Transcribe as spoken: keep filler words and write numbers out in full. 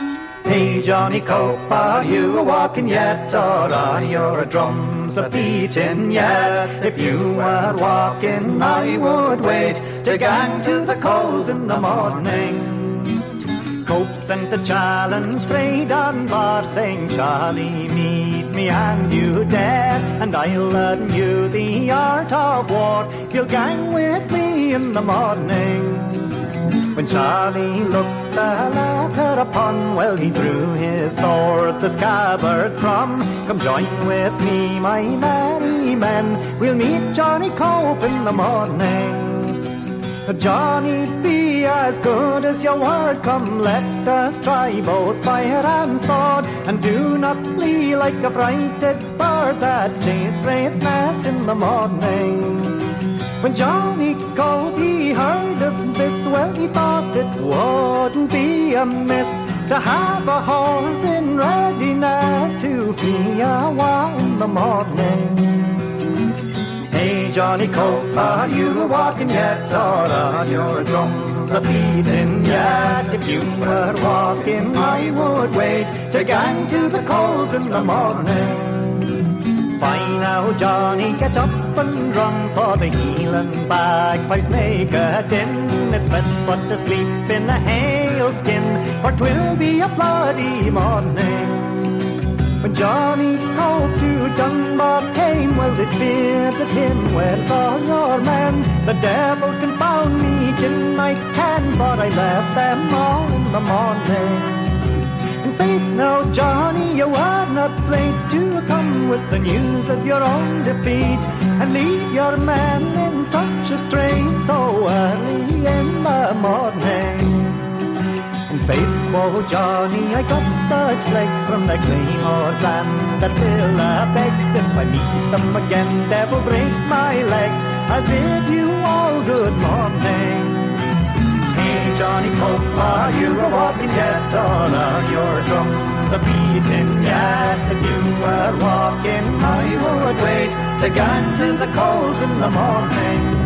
Hey Johnny Cope, are you a walking yet, or are your drums a beating yet? If you were walking, I would wait to gang to the coals in the morning. Cope sent a challenge frae Dunbar, saying, Charlie, meet me and you dare, and I'll learn you the art of war. You'll gang with me in the morning. When Charlie looked the latter upon, well, he drew his sword, the scabbard from. Come join with me, my merry men, we'll meet Johnny Cope in the morning. Johnny, be as good as your word, come let us try both fire and sword, and do not flee like a frighted bird that's chased frae its nest in the morning. When Johnny Cope he heard of this, well, he thought it wouldn't be amiss to have a horse in readiness to flee a while in the morning. Hey Johnny Cope, are you walking yet, or are your drums a beating yet? If you were walking, I would wait to gang to the coals in the morning. Fine now, Johnny, get up and run, for the heel and bagpipes make a din. It's best but to sleep in a hailskin, for 'twill be a bloody morning. When Johnny Cope to Dunbar came, well, they speared at him, where's all your men? The devil confound me, gin I can, for I left them all in the morning. In faith now, Johnny, you are not late to come with the news of your own defeat, and leave your men in such a strait so early in the morning. In faith, quo Johnny, I got such flakes from the claymores and the filler begs. If I meet them again, devil break my legs, I'll bid you all good morning. Hey Johnny Cope, are you a walking yet, or are your drums a beating yet? If you were walking, I would wait to gang to the coals in the morning.